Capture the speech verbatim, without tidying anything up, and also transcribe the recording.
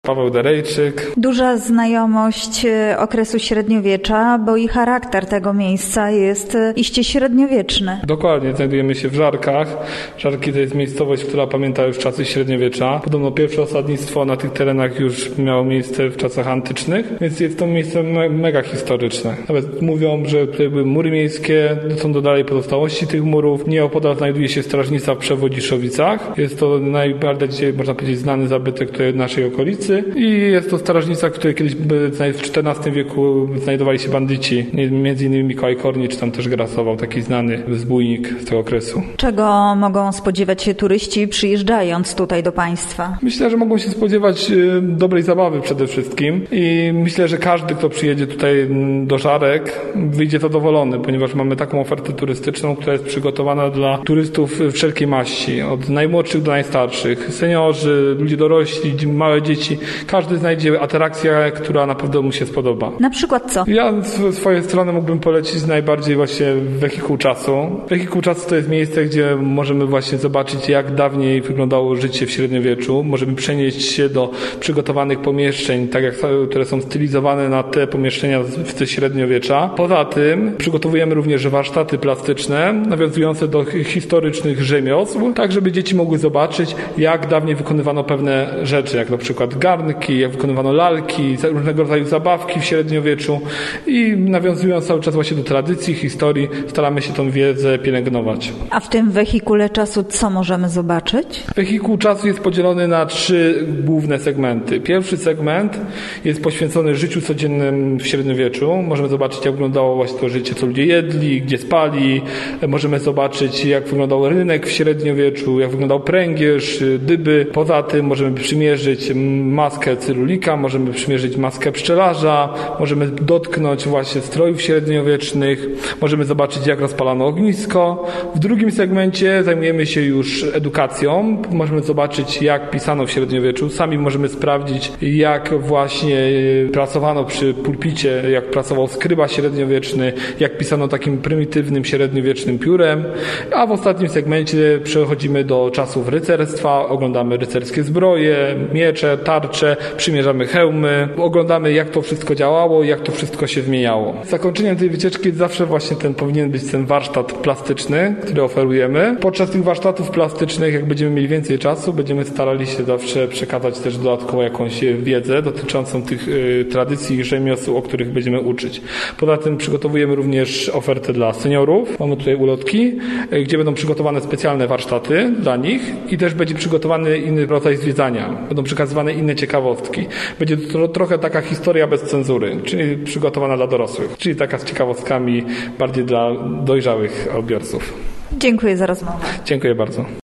Paweł Derejczyk. Duża znajomość okresu średniowiecza, bo i charakter tego miejsca jest iście średniowieczny. Dokładnie, znajdujemy się w Żarkach. Żarki to jest miejscowość, która pamięta już czasy średniowiecza. Podobno pierwsze osadnictwo na tych terenach już miało miejsce w czasach antycznych, więc jest to miejsce me- mega historyczne. Nawet mówią, że tutaj były mury miejskie, są do dalej pozostałości tych murów. Nieopodal znajduje się strażnica w Przewodziszowicach. Jest to najbardziej, można powiedzieć, znany zabytek tutaj naszej okolicy i jest to strażnica, w której kiedyś w czternastym wieku znajdowali się bandyci. Między innymi Mikołaj Kornicz tam też grasował, taki znany zbójnik z tego okresu. Czego mogą spodziewać się turyści przyjeżdżając tutaj do państwa? Myślę, że mogą się spodziewać dobrej zabawy przede wszystkim i myślę, że każdy, kto przyjedzie tutaj do Żarek, wyjdzie zadowolony, ponieważ mamy taką ofertę turystyczną, która jest przygotowana dla turystów wszelkiej maści, od najmłodszych do najstarszych, seniorzy, ludzie dorośli, małe dzieci. Każdy znajdzie atrakcję, która na pewno mu się spodoba. Na przykład co? Ja z swojej strony mógłbym polecić najbardziej właśnie Wehikuł Czasu. Wehikuł Czasu to jest miejsce, gdzie możemy właśnie zobaczyć, jak dawniej wyglądało życie w średniowieczu. Możemy przenieść się do przygotowanych pomieszczeń, tak jak, które są stylizowane na te pomieszczenia ze średniowiecza. Poza tym przygotowujemy również warsztaty plastyczne, nawiązujące do historycznych rzemiosł, tak żeby dzieci mogły zobaczyć, jak dawniej wykonywano pewne rzeczy, jak na przykład garnki, jak wykonywano lalki, różnego rodzaju zabawki w średniowieczu i nawiązując cały czas właśnie do tradycji, historii, staramy się tą wiedzę pielęgnować. A w tym wehikule czasu co możemy zobaczyć? Wehikuł Czasu jest podzielony na trzy główne segmenty. Pierwszy segment jest poświęcony życiu codziennym w średniowieczu. Możemy zobaczyć, jak wyglądało właśnie to życie, co ludzie jedli, gdzie spali. Możemy zobaczyć, jak wyglądał rynek w średniowieczu, jak wyglądał pręgierz, dyby. Poza tym możemy przymierzyć maskę cyrulika, możemy przymierzyć maskę pszczelarza, możemy dotknąć właśnie strojów średniowiecznych, możemy zobaczyć, jak rozpalano ognisko. W drugim segmencie zajmujemy się już edukacją. Możemy zobaczyć, jak pisano w średniowieczu. Sami możemy sprawdzić, jak właśnie pracowano przy pulpicie, jak pracował skryba średniowieczny, jak pisano takim prymitywnym średniowiecznym piórem. A w ostatnim segmencie przechodzimy do czasów rycerstwa, oglądamy rycerskie zbroje, miecze, tarcze, przymierzamy hełmy, oglądamy, jak to wszystko działało, jak to wszystko się zmieniało. Zakończeniem tej wycieczki zawsze właśnie ten powinien być ten warsztat plastyczny, który oferujemy. Podczas tych warsztatów plastycznych, jak będziemy mieli więcej czasu, będziemy starali się zawsze przekazać też dodatkowo jakąś wiedzę dotyczącą tych y, tradycji i rzemiosł, o których będziemy uczyć. Poza tym przygotowujemy również ofertę dla seniorów. Mamy tutaj ulotki, y, gdzie będą przygotowane specjalne warsztaty dla nich i też będzie przygotowany inny rodzaj zwiedzania. Będą przekazywane inne ciekawostki. Będzie to trochę taka historia bez cenzury, czyli przygotowana dla dorosłych, czyli taka z ciekawostkami bardziej dla dojrzałych odbiorców. Dziękuję za rozmowę. Dziękuję bardzo.